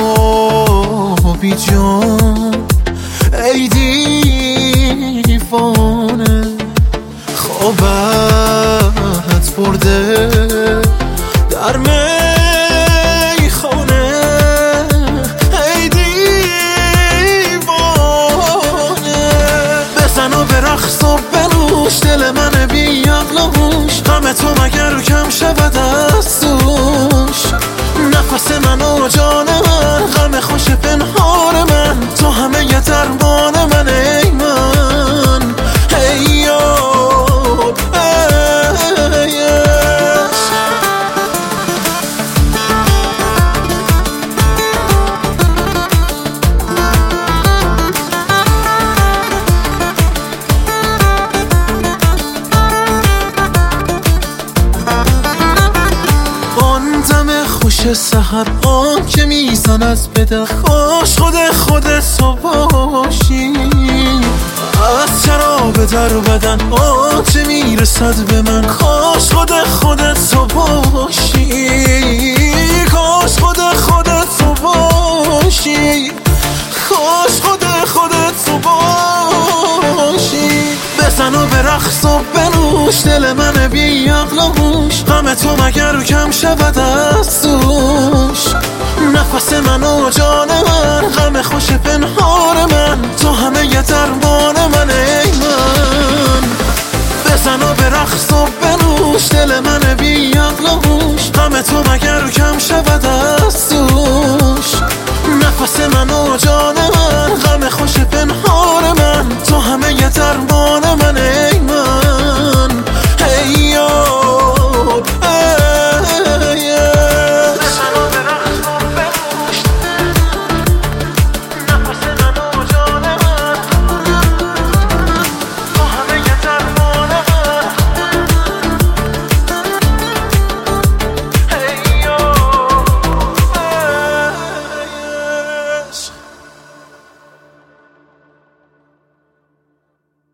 بی جان ای دیوانه، خوابت برده در میخانه، ای دیوانه. بزن و به رقص و بنوش، دل من بی عقل و هوش، غم تو مگر کم شود از دوش. نفس من و جان من، غم خوش پنهان من، تو همه ی درمان من، ای من ای یار ای عشق. آن دم خوش سحر، آن که میزند به در، کاش خودت تو باشی. از شراب در بدن آنچه میرسد به من، کاش خودت تو باشی. کاش خودت تو باشی، کاش خودت تو باشی. بزن و به رقص و بنوش، دل من بی عقل و هوش، غم تو مگر کم شود از دوش. نفس من و جان من، غم خوش پنهان من، تو همه ی درمان من، ای من. بزن و به رقص و بنوش، دل من بی عقل و هوش، غم تو مگر کم شود